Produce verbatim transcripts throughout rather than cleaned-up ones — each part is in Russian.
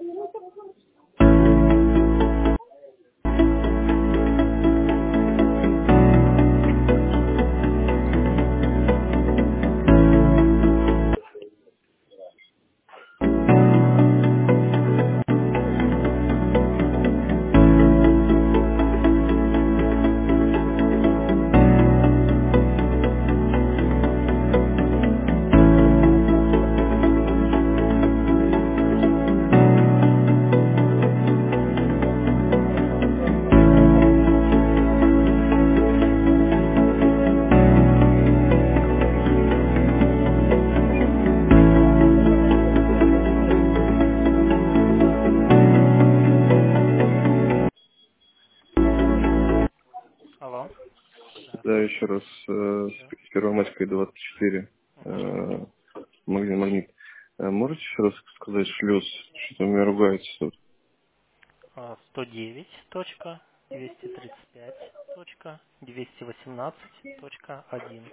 Алло. Да, Здравствуйте. еще раз, э, Да. с Первомайской двадцать четыре, Угу. э, магнит, магнит. Э, Можете еще раз сказать шлюз, что у меня ругается тут? А, сто девять точка двести тридцать пять точка двести восемнадцать точка один.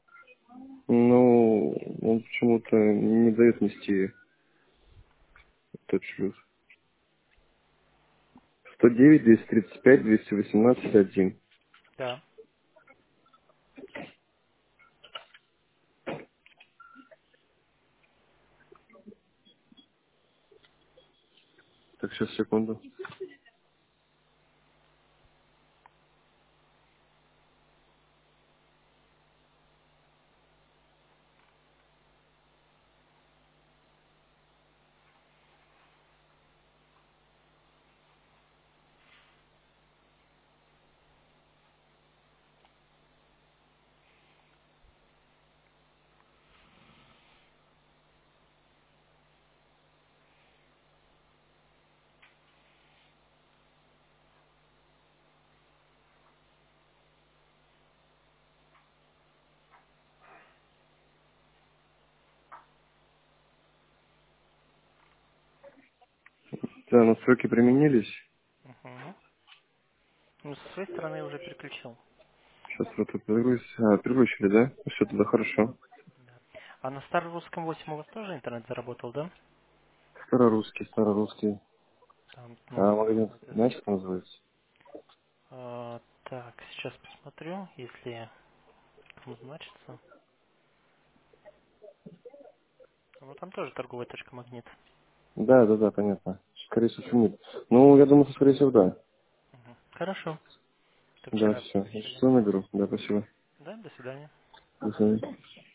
Ну, он почему-то не дает нести этот шлюз. сто девять, двести тридцать пять, двести восемнадцать, один. Да. Так, сейчас, секунду. Да, настройки применились. Угу. Ну, со своей стороны я уже переключил. Сейчас вот это перегруз- а, переключили, да? Все, тогда хорошо. Да. А на старорусском восемь у вас тоже интернет заработал, да? Старорусский, старорусский. Там, А м, магазин, это, знаете, как называется? а, так, сейчас посмотрю, если там значится. Ну, там тоже торговая точка магнит. Да, да, да, понятно. Скорее всего, нет. Ну, я думаю, что, скорее всего, да. Мгм. Хорошо. Тогда Да, рад все. помочь. Что наберу? Да, спасибо. Да, до свидания. До свидания.